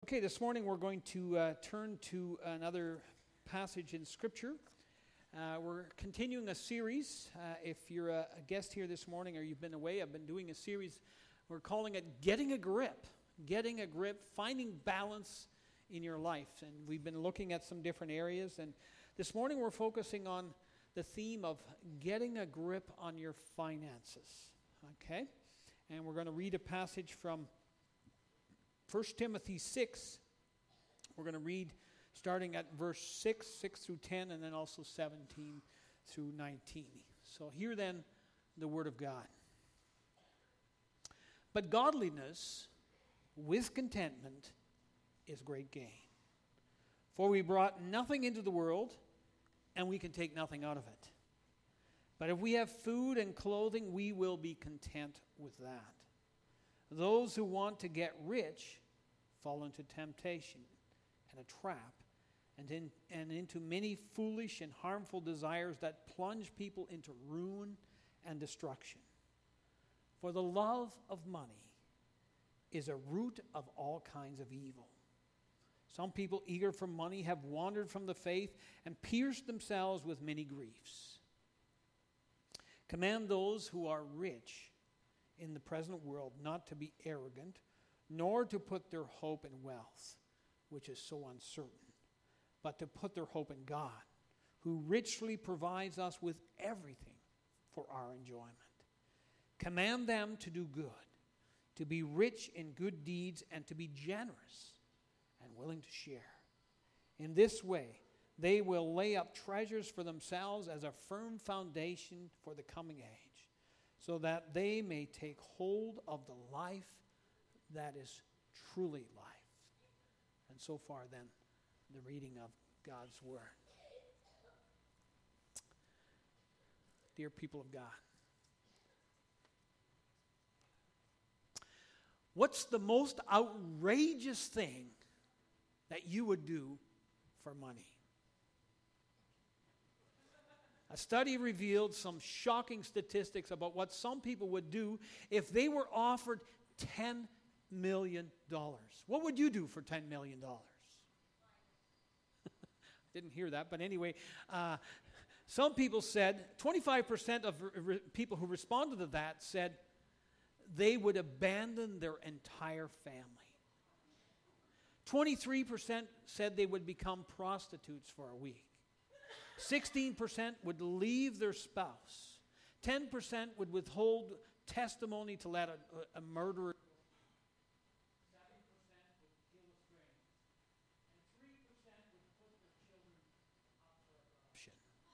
Okay, this morning we're going to turn to another passage in Scripture. We're continuing a series. If you're a guest here this morning or you've been away, I've been doing a series. We're calling it Getting a Grip. Getting a Grip, finding balance in your life. And we've been looking at some different areas. And this morning we're focusing on the theme of getting a grip on your finances. Okay? And we're going to read a passage from 1 Timothy 6, we're going to read starting at verse 6 through 10, and then also 17 through 19. So hear then the word of God. But godliness with contentment is great gain. For we brought nothing into the world, and we can take nothing out of it. But if we have food and clothing, we will be content with that. Those who want to get rich fall into temptation and a trap and into many foolish and harmful desires that plunge people into ruin and destruction. For the love of money is a root of all kinds of evil. Some people eager for money have wandered from the faith and pierced themselves with many griefs. Command those who are rich in the present world not to be arrogant, nor to put their hope in wealth, which is so uncertain, but to put their hope in God, who richly provides us with everything for our enjoyment. Command them to do good, to be rich in good deeds, and to be generous and willing to share. In this way, they will lay up treasures for themselves as a firm foundation for the coming age, so that they may take hold of the life that is truly life. And so far then, the reading of God's Word. Dear people of God, what's the most outrageous thing that you would do for money? A study revealed some shocking statistics about what some people would do if they were offered $10 million. What would you do for $10 million? Didn't hear that, but anyway, some people said, 25% of people who responded to that said they would abandon their entire family. 23% said they would become prostitutes for a week. 16% would leave their spouse. 10% would withhold testimony to let a murderer. 7% would kill a stranger. And 3% would put their children up for adoption.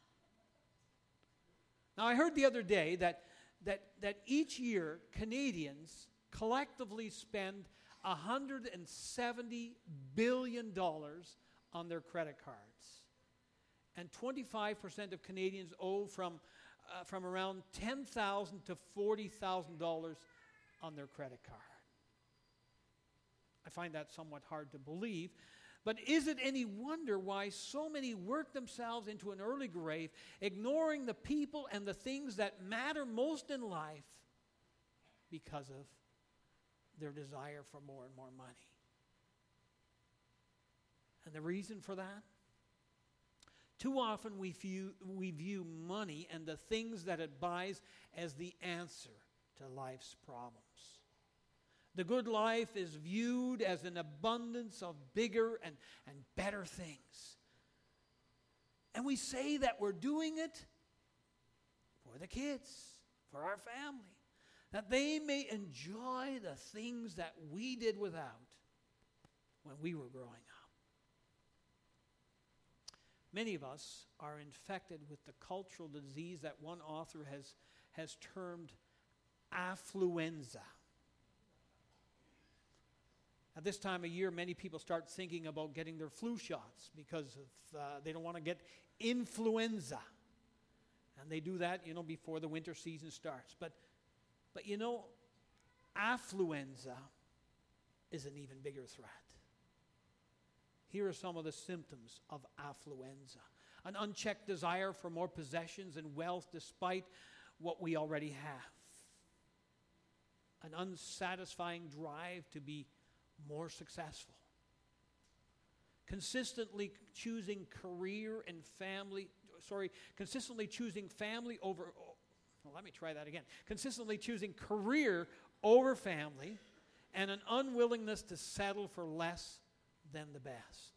Now, I heard the other day that each year Canadians collectively spend $170 billion on their credit cards. And 25% of Canadians owe from around $10,000 to $40,000 on their credit card. I find that somewhat hard to believe. But is it any wonder why so many work themselves into an early grave, ignoring the people and the things that matter most in life because of their desire for more and more money? And the reason for that? Too often we view money and the things that it buys as the answer to life's problems. The good life is viewed as an abundance of bigger and better things. And we say that we're doing it for the kids, for our family, that they may enjoy the things that we did without when we were growing up. Many of us are infected with the cultural disease that one author has termed affluenza. At this time of year, many people start thinking about getting their flu shots because they don't want to get influenza. And they do that, before the winter season starts. But affluenza is an even bigger threat. Here are some of the symptoms of affluenza. An unchecked desire for more possessions and wealth despite what we already have. An unsatisfying drive to be more successful. consistently choosing consistently choosing family over, let me try that again. Consistently choosing career over family, and an unwillingness to settle for less than the best.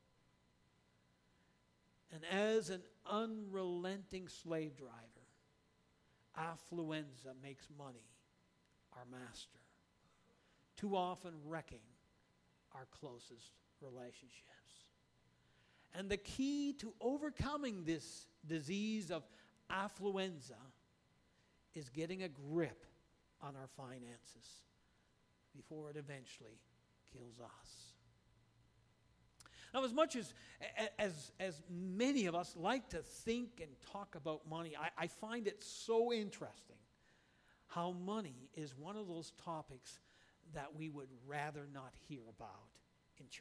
And as an unrelenting slave driver, affluenza makes money our master, too often wrecking our closest relationships. And the key to overcoming this disease of affluenza is getting a grip on our finances before it eventually kills us. Now, as much as many of us like to think and talk about money, I find it so interesting how money is one of those topics that we would rather not hear about in church.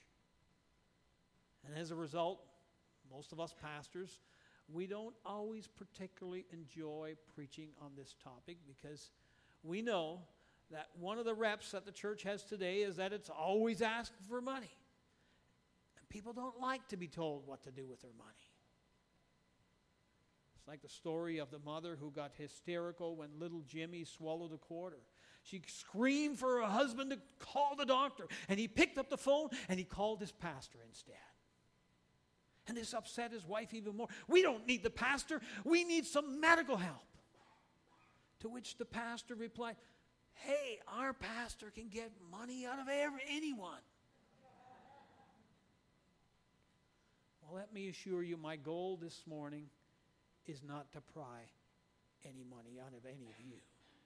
And as a result, most of us pastors, we don't always particularly enjoy preaching on this topic because we know that one of the reps that the church has today is that it's always asking for money. And people don't like to be told what to do with their money. It's like the story of the mother who got hysterical when little Jimmy swallowed a quarter. She screamed for her husband to call the doctor, and he picked up the phone and he called his pastor instead. And this upset his wife even more. We don't need the pastor. We need some medical help. To which the pastor replied, hey, our pastor can get money out of anyone. Well, let me assure you, my goal this morning is not to pry any money out of any of you.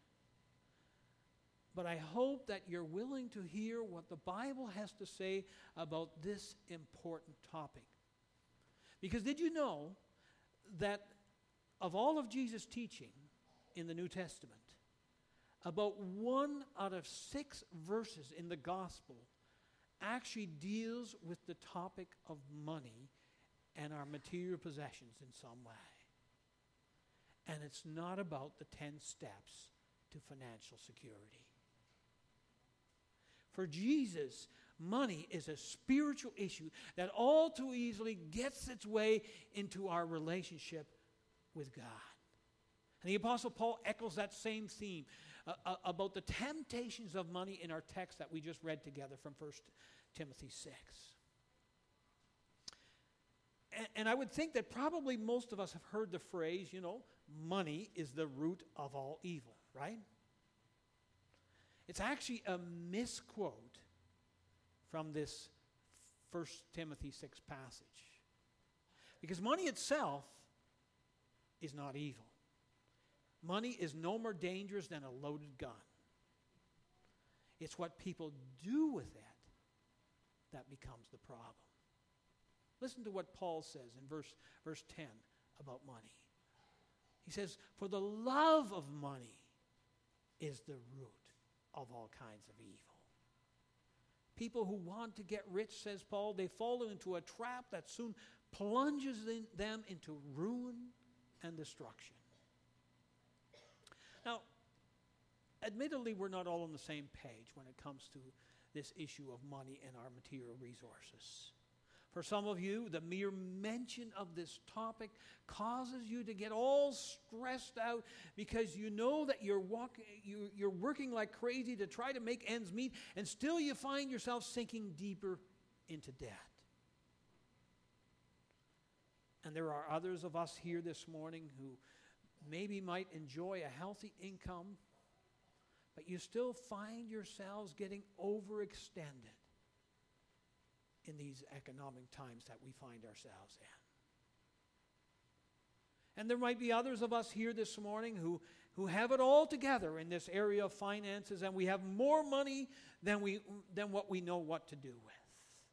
But I hope that you're willing to hear what the Bible has to say about this important topic. Because did you know that of all of Jesus' teaching in the New Testament, about 1 out of 6 verses in the gospel actually deals with the topic of money and our material possessions in some way. And it's not about the 10 steps to financial security. For Jesus, money is a spiritual issue that all too easily gets its way into our relationship with God. And the Apostle Paul echoes that same theme about the temptations of money in our text that we just read together from 1 Timothy 6. And I would think that probably most of us have heard the phrase, money is the root of all evil, right? It's actually a misquote from this 1 Timothy 6 passage. Because money itself is not evil. Money is no more dangerous than a loaded gun. It's what people do with it that becomes the problem. Listen to what Paul says in verse 10 about money. He says, for the love of money is the root of all kinds of evil. People who want to get rich, says Paul, they fall into a trap that soon plunges them into ruin and destruction. Now, admittedly, we're not all on the same page when it comes to this issue of money and our material resources. For some of you, the mere mention of this topic causes you to get all stressed out because you know that you're working like crazy to try to make ends meet, and still you find yourself sinking deeper into debt. And there are others of us here this morning who maybe might enjoy a healthy income, but you still find yourselves getting overextended in these economic times that we find ourselves in. And there might be others of us here this morning who have it all together in this area of finances, and we have more money than what we know what to do with.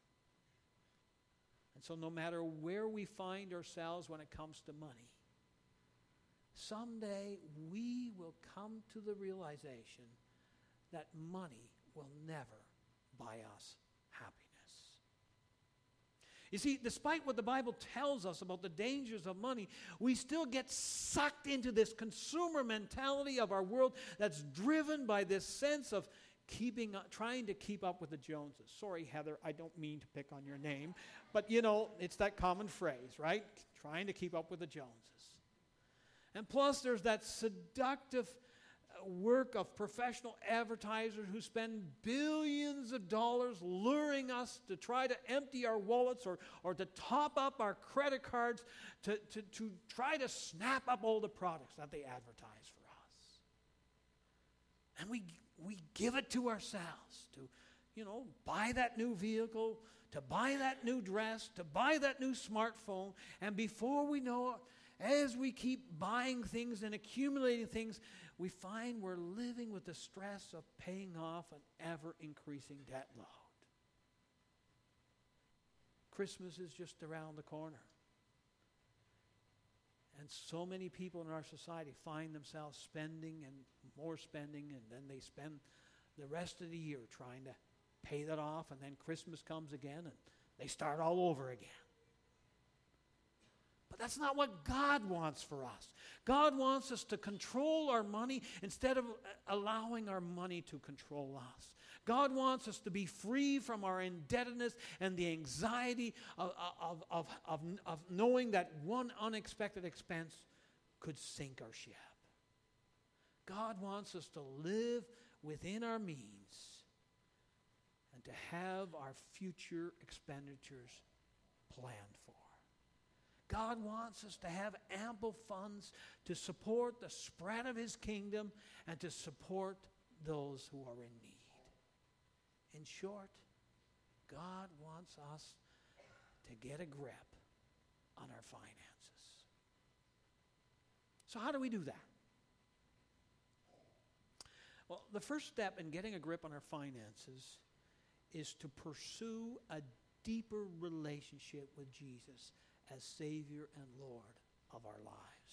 And so no matter where we find ourselves when it comes to money, someday we will come to the realization that money will never buy us happiness. You see, despite what the Bible tells us about the dangers of money, we still get sucked into this consumer mentality of our world that's driven by this sense of trying to keep up with the Joneses. Sorry, Heather, I don't mean to pick on your name, but you know, it's that common phrase, right? Trying to keep up with the Joneses. And plus, there's that seductive work of professional advertisers who spend billions of dollars luring us to try to empty our wallets or to top up our credit cards to try to snap up all the products that they advertise for us. And we give it to ourselves to, you know, buy that new vehicle, to buy that new dress, to buy that new smartphone, and before we know it, as we keep buying things and accumulating things, we find we're living with the stress of paying off an ever-increasing debt load. Christmas is just around the corner. And so many people in our society find themselves spending and then they spend the rest of the year trying to pay that off, and then Christmas comes again and they start all over again. But that's not what God wants for us. God wants us to control our money instead of allowing our money to control us. God wants us to be free from our indebtedness and the anxiety of knowing that one unexpected expense could sink our ship. God wants us to live within our means and to have our future expenditures planned for. God wants us to have ample funds to support the spread of His kingdom and to support those who are in need. In short, God wants us to get a grip on our finances. So how do we do that? Well, the first step in getting a grip on our finances is to pursue a deeper relationship with Jesus as Savior and Lord of our lives.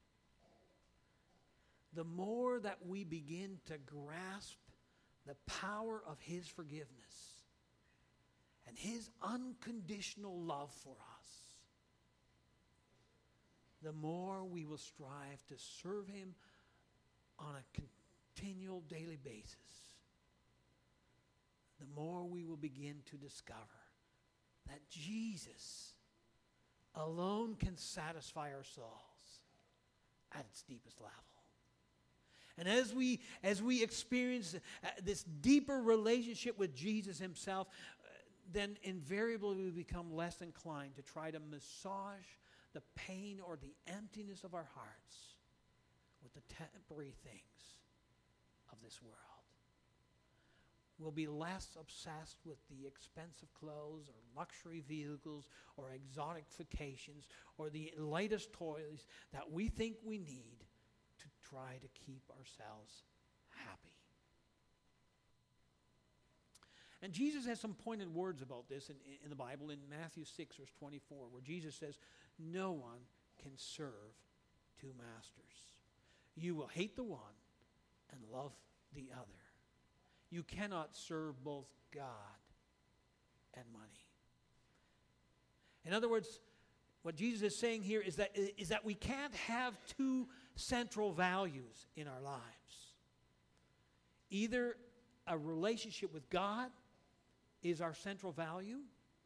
The more that we begin to grasp the power of His forgiveness and His unconditional love for us, the more we will strive to serve Him on a continual daily basis. The more we will begin to discover that Jesus alone can satisfy our souls at its deepest level. And as we experience this deeper relationship with Jesus Himself, then invariably we become less inclined to try to massage the pain or the emptiness of our hearts with the temporary things of this world. We'll be less obsessed with the expensive clothes or luxury vehicles or exotic vacations or the latest toys that we think we need to try to keep ourselves happy. And Jesus has some pointed words about this in the Bible in Matthew 6, verse 24, where Jesus says, "No one can serve two masters. You will hate the one and love the other. You cannot serve both God and money." In other words, what Jesus is saying here is that we can't have two central values in our lives. Either a relationship with God is our central value,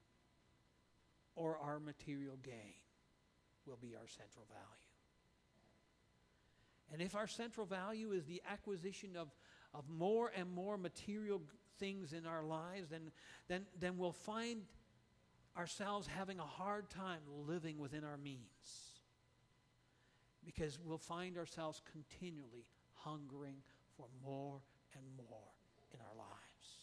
or our material gain will be our central value. And if our central value is the acquisition of more and more material things in our lives, then we'll find ourselves having a hard time living within our means, because we'll find ourselves continually hungering for more and more in our lives.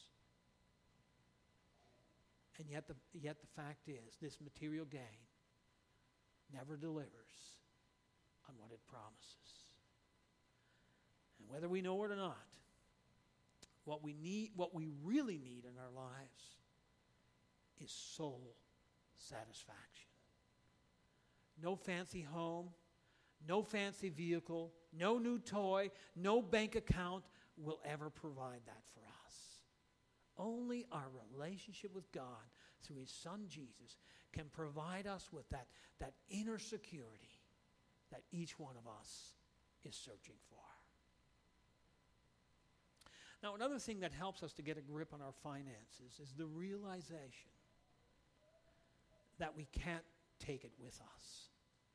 And yet the fact is, this material gain never delivers on what it promises. And whether we know it or not, what we really need in our lives is soul satisfaction. No fancy home, no fancy vehicle, no new toy, no bank account will ever provide that for us. Only our relationship with God through His Son Jesus can provide us with that inner security that each one of us is searching for. Now, another thing that helps us to get a grip on our finances is the realization that we can't take it with us.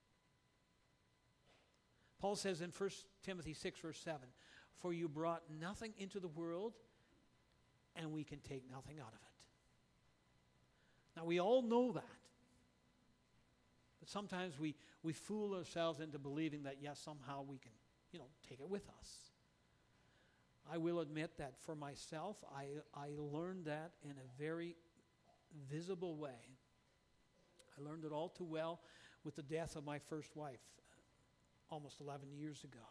Paul says in 1 Timothy 6, verse 7, "For you brought nothing into the world, and we can take nothing out of it." Now, we all know that. But sometimes we fool ourselves into believing that, yes, somehow we can, take it with us. I will admit that for myself, I learned that in a very visible way. I learned it all too well with the death of my first wife almost 11 years ago.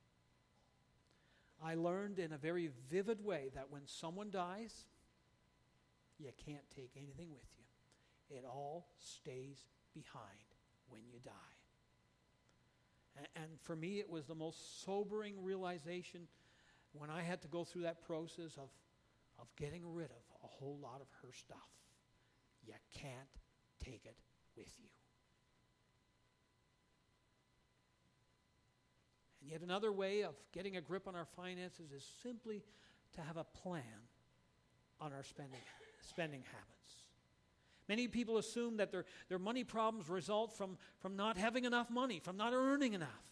I learned in a very vivid way that when someone dies, you can't take anything with you. It all stays behind when you die. And for me, it was the most sobering realization when I had to go through that process of getting rid of a whole lot of her stuff. You can't take it with you. And yet another way of getting a grip on our finances is simply to have a plan on our spending habits. Many people assume that their money problems result from not having enough money, from not earning enough.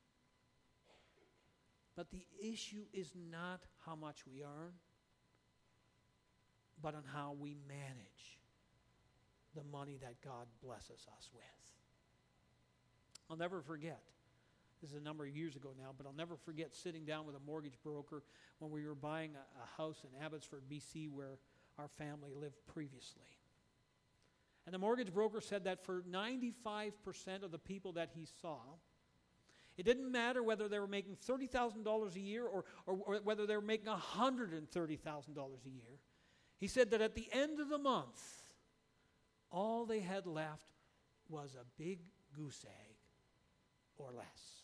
But the issue is not how much we earn, but on how we manage the money that God blesses us with. I'll never forget, this is a number of years ago now, but I'll never forget sitting down with a mortgage broker when we were buying a house in Abbotsford, BC, where our family lived previously. And the mortgage broker said that for 95% of the people that he saw, it didn't matter whether they were making $30,000 a year or whether they were making $130,000 a year. He said that at the end of the month, all they had left was a big goose egg or less.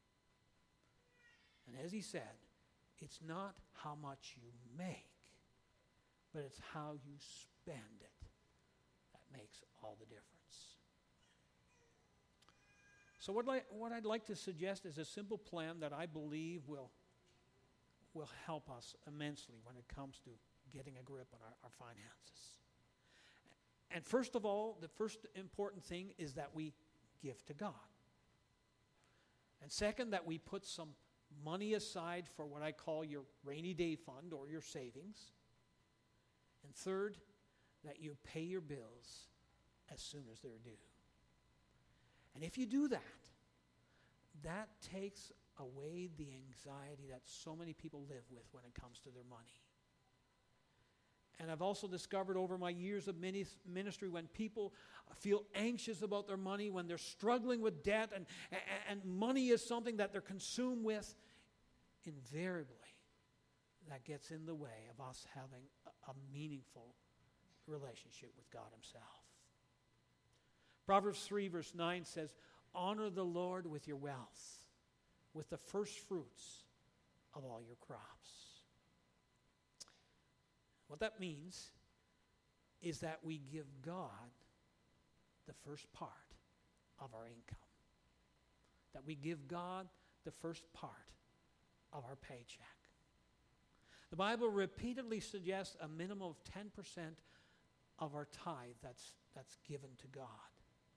And as he said, it's not how much you make, but it's how you spend it that makes all the difference. So what I'd like to suggest is a simple plan that I believe will help us immensely when it comes to getting a grip on our finances. And first of all, the first important thing is that we give to God. And second, that we put some money aside for what I call your rainy day fund or your savings. And third, that you pay your bills as soon as they're due. And if you do that, that takes away the anxiety that so many people live with when it comes to their money. And I've also discovered over my years of ministry, when people feel anxious about their money, when they're struggling with debt and money is something that they're consumed with, invariably that gets in the way of us having a meaningful relationship with God Himself. Proverbs 3 verse 9 says, "Honor the Lord with your wealth, with the first fruits of all your crops." What that means is that we give God the first part of our income. That we give God the first part of our paycheck. The Bible repeatedly suggests a minimum of 10% of our tithe that's given to God.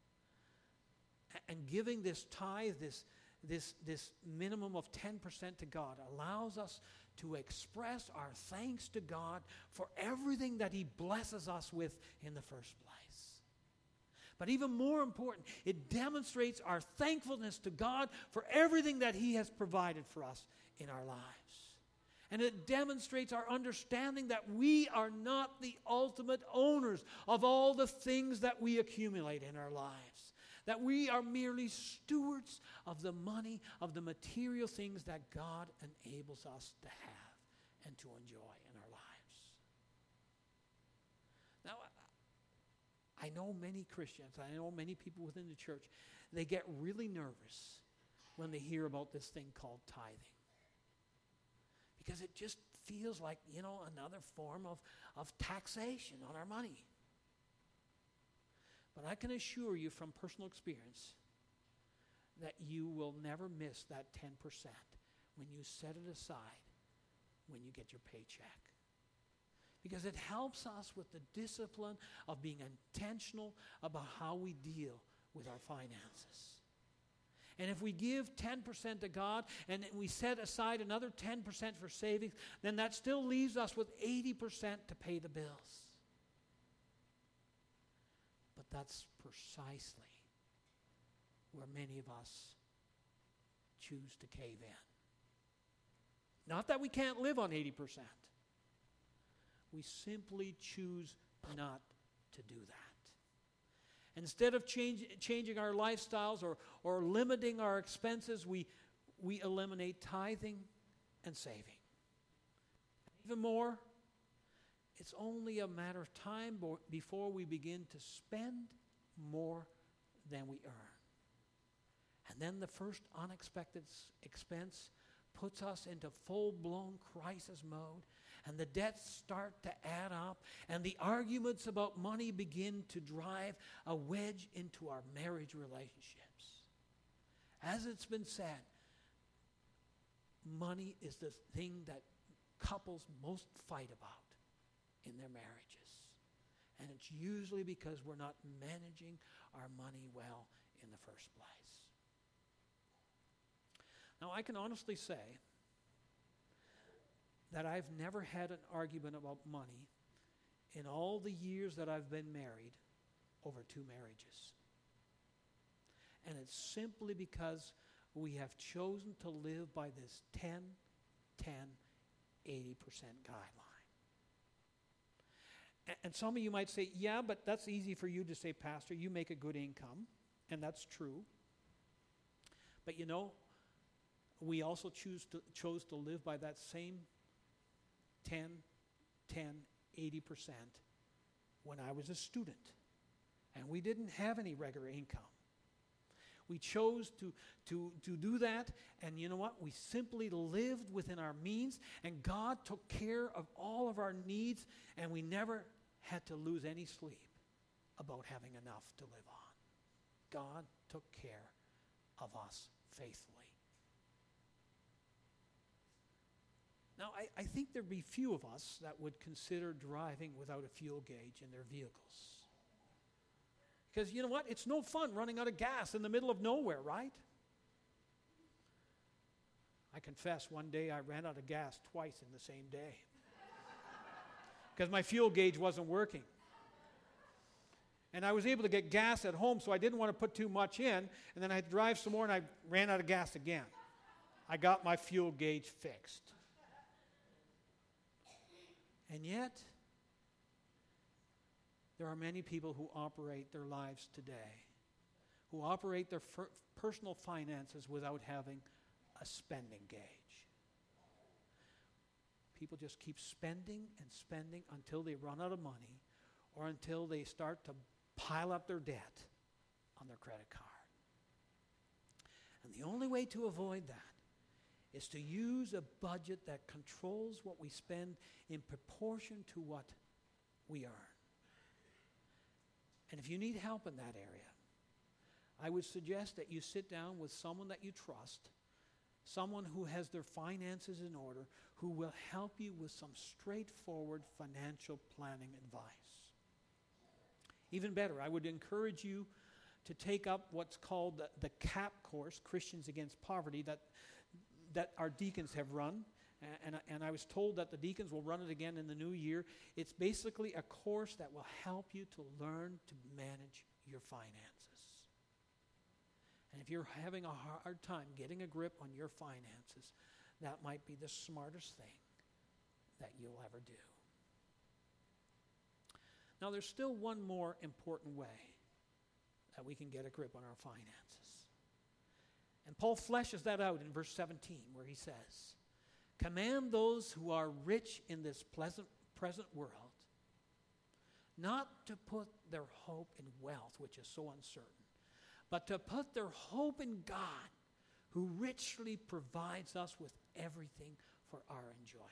And giving this tithe, this minimum of 10% to God, allows us to express our thanks to God for everything that He blesses us with in the first place. But even more important, it demonstrates our thankfulness to God for everything that He has provided for us in our lives. And it demonstrates our understanding that we are not the ultimate owners of all the things that we accumulate in our lives. That we are merely stewards of the money, of the material things that God enables us to have and to enjoy in our lives. Now, I know many Christians, I know many people within the church, they get really nervous when they hear about this thing called tithing. Because it just feels like, another form of taxation on our money. But I can assure you from personal experience that you will never miss that 10% when you set it aside when you get your paycheck. Because it helps us with the discipline of being intentional about how we deal with our finances. And if we give 10% to God and we set aside another 10% for savings, then that still leaves us with 80% to pay the bills. But that's precisely where many of us choose to cave in. Not that we can't live on 80%. We simply choose not to do that. Instead of changing our lifestyles or limiting our expenses, we eliminate tithing and saving. Even more, it's only a matter of time before we begin to spend more than we earn. And then the first unexpected expense puts us into full-blown crisis mode, and the debts start to add up, and the arguments about money begin to drive a wedge into our marriage relationships. As it's been said, money is the thing that couples most fight about in their marriages. And it's usually because we're not managing our money well in the first place. Now, I can honestly say that I've never had an argument about money in all the years that I've been married over 2 marriages. And it's simply because we have chosen to live by this 10, 10, 80% guideline. And some of you might say, yeah, but that's easy for you to say, Pastor, you make a good income. And that's true. But you know, we also chose to live by that same 10, 10, 80% when I was a student. And we didn't have any regular income. We chose to do that, and you know what? We simply lived within our means, and God took care of all of our needs, and we never had to lose any sleep about having enough to live on. God took care of us faithfully. Now, I think there'd be few of us that would consider driving without a fuel gauge in their vehicles. Because you know what? It's no fun running out of gas in the middle of nowhere, right? I confess, one day I ran out of gas twice in the same day. Because my fuel gauge wasn't working. And I was able to get gas at home, so I didn't want to put too much in. And then I had to drive some more, and I ran out of gas again. I got my fuel gauge fixed. And yet, there are many people who operate their lives today, who operate their personal finances without having a spending gauge. People just keep spending and spending until they run out of money or until they start to pile up their debt on their credit card. And the only way to avoid that is to use a budget that controls what we spend in proportion to what we earn. And if you need help in that area, I would suggest that you sit down with someone that you trust, someone who has their finances in order, who will help you with some straightforward financial planning advice. Even better, I would encourage you to take up what's called the CAP course, Christians Against Poverty, that our deacons have run. And I was told that the deacons will run it again in the new year. It's basically a course that will help you to learn to manage your finances. And if you're having a hard time getting a grip on your finances, that might be the smartest thing that you'll ever do. Now, there's still one more important way that we can get a grip on our finances. And Paul fleshes that out in verse 17, where he says, command those who are rich in this present world not to put their hope in wealth, which is so uncertain, but to put their hope in God, who richly provides us with everything for our enjoyment.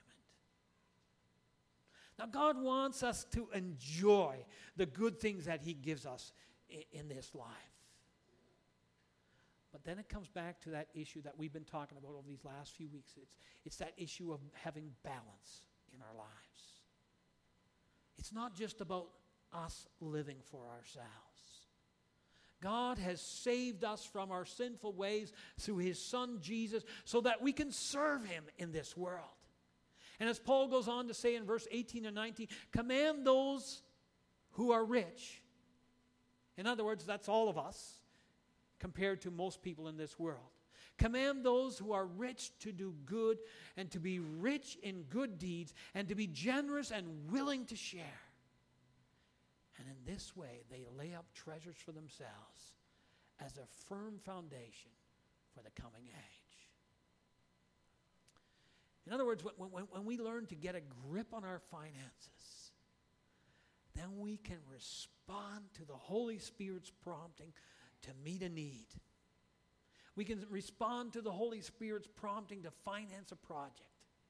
Now, God wants us to enjoy the good things that he gives us in this life. But then it comes back to that issue that we've been talking about over these last few weeks. It's that issue of having balance in our lives. It's not just about us living for ourselves. God has saved us from our sinful ways through His Son Jesus so that we can serve Him in this world. And as Paul goes on to say in verse 18 and 19, command those who are rich. In other words, that's all of us compared to most people in this world. Command those who are rich to do good and to be rich in good deeds and to be generous and willing to share. And in this way, they lay up treasures for themselves as a firm foundation for the coming age. In other words, when we learn to get a grip on our finances, then we can respond to the Holy Spirit's prompting to meet a need. We can respond to the Holy Spirit's prompting to finance a project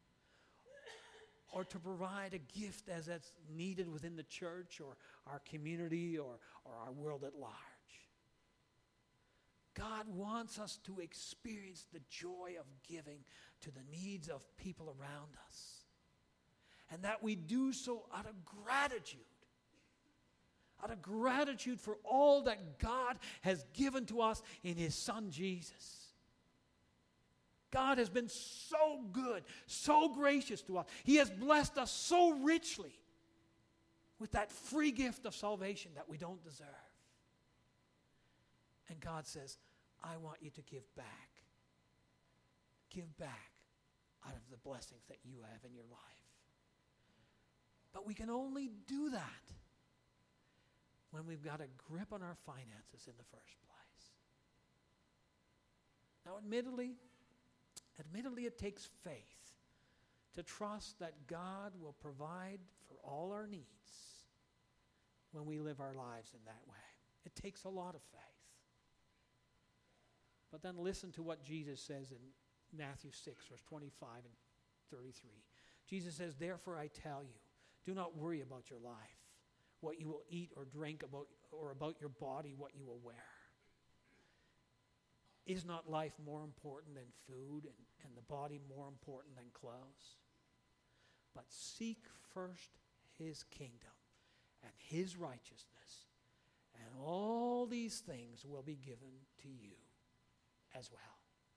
or to provide a gift as that's needed within the church or our community or our world at large. God wants us to experience the joy of giving to the needs of people around us. And that we do so out of gratitude. Out of gratitude for all that God has given to us in His Son Jesus. God has been so good, so gracious to us. He has blessed us so richly with that free gift of salvation that we don't deserve. And God says, I want you to give back. Give back out of the blessings that you have in your life. But we can only do that when we've got a grip on our finances in the first place. Now, admittedly, it takes faith to trust that God will provide for all our needs when we live our lives in that way. It takes a lot of faith. But then listen to what Jesus says in Matthew 6, verse 25 and 33. Jesus says, therefore I tell you, do not worry about your life, what you will eat or drink, or about your body, what you will wear. Is not life more important than food and the body more important than clothes? But seek first His kingdom and His righteousness, and all these things will be given to you as well.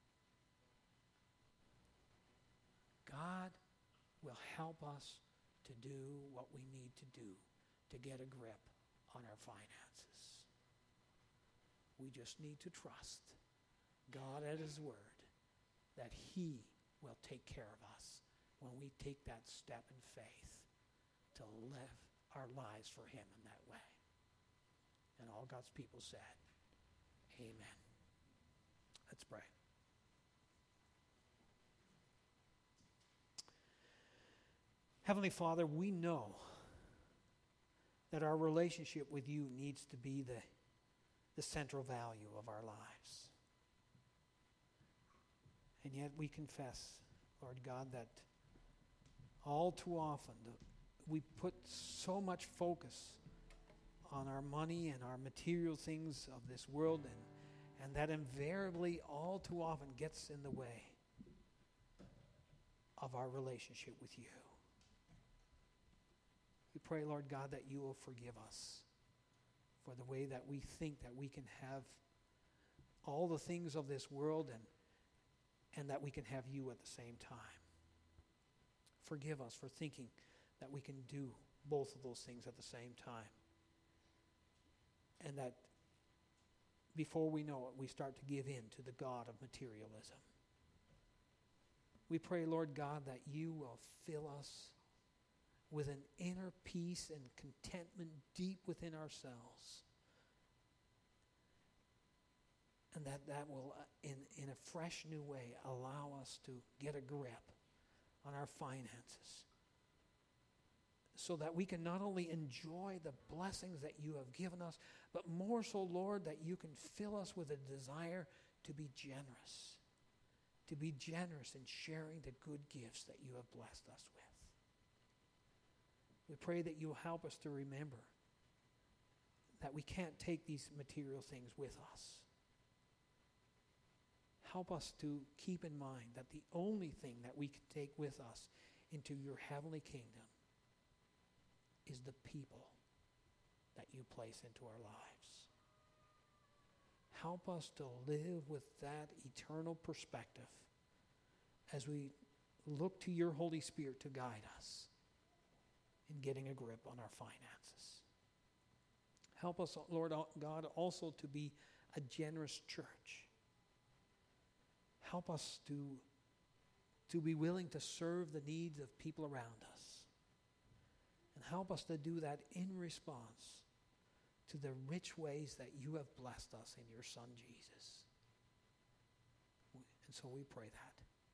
God will help us to do what we need to do to get a grip on our finances. We just need to trust God at His word that He will take care of us when we take that step in faith to live our lives for Him in that way. And all God's people said, amen. Let's pray. Heavenly Father, we know that our relationship with You needs to be the central value of our lives. And yet we confess, Lord God, that all too often we put so much focus on our money and our material things of this world, and that invariably all too often gets in the way of our relationship with You. We pray, Lord God, that You will forgive us for the way that we think that we can have all the things of this world and that we can have You at the same time. Forgive us for thinking that we can do both of those things at the same time. And that before we know it, we start to give in to the god of materialism. We pray, Lord God, that You will fill us with an inner peace and contentment deep within ourselves. And that will, in a fresh new way, allow us to get a grip on our finances so that we can not only enjoy the blessings that You have given us, but more so, Lord, that You can fill us with a desire to be generous in sharing the good gifts that You have blessed us with. We pray that You'll help us to remember that we can't take these material things with us. help us to keep in mind that the only thing that we can take with us into your heavenly kingdom is the people that you place into our lives. Help us to live with that eternal perspective as we look to your Holy Spirit to guide us in getting a grip on our finances. Help us, Lord God, also to be a generous church. Help us to be willing to serve the needs of people around us. And help us to do that in response to the rich ways that you have blessed us in your Son, Jesus. And so we pray that